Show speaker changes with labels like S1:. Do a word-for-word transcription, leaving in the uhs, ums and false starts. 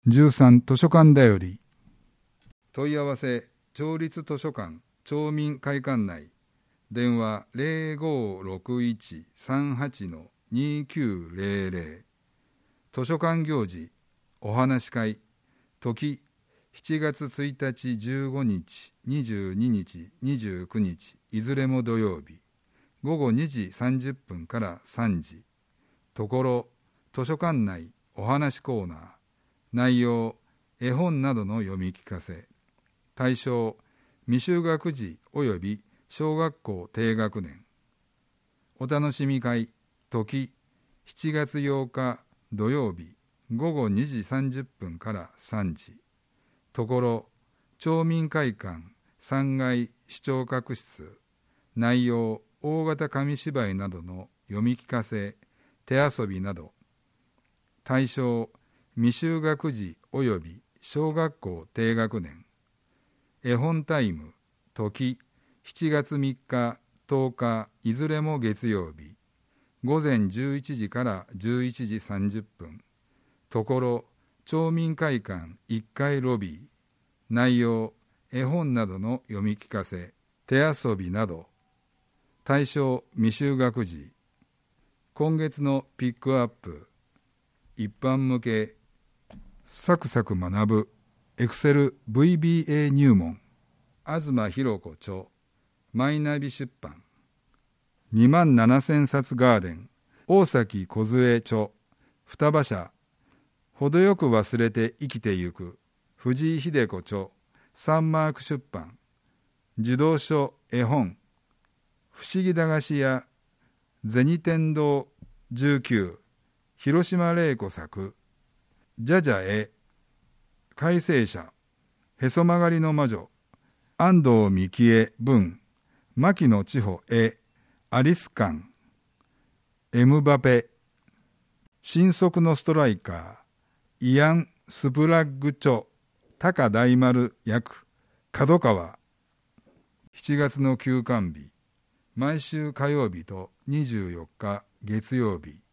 S1: じゅうさん図書館だより問い合わせ町立図書館町民会館内電話 ゼロごろくいちさんはち にきゅうゼロゼロ 図書館行事お話し会時しちがつついたちじゅうごにちにじゅうににちにじゅうくにちいずれも土曜日ごごにじさんじゅっぷんからさんじところ図書館内お話コーナー内容絵本などの読み聞かせ対象未就学児および小学校低学年お楽しみ会時しちがつようか土曜日ごごにじさんじゅっぷんからさんじところ町民会館さんがい視聴覚室内容大型紙芝居などの読み聞かせ手遊びなど対象未就学児および小学校低学年絵本タイム時しちがつみっかとおかいずれも月曜日ごぜんじゅういちじからじゅういちじさんじゅっぷんところ町民会館いっかいロビー内容絵本などの読み聞かせ手遊びなど対象未就学児今月のピックアップ一般向けサクサク学ぶエクセル ブイビーエー 入門東博子著マイナビ出版にまんななせんさつガーデン大崎梢著双葉社程よく忘れて生きてゆく藤井秀子著サンマーク出版児童書絵本不思議駄菓子屋銭天堂じゅうきゅう広島玲子作じゃじゃ絵改正者へそ曲がりの魔女安藤美希恵文牧野千穂絵アリス館エムバペ新速のストライカーイアン・スプラッグ著高大丸役角川しちがつの休館日毎週火曜日とにじゅうよっか月曜日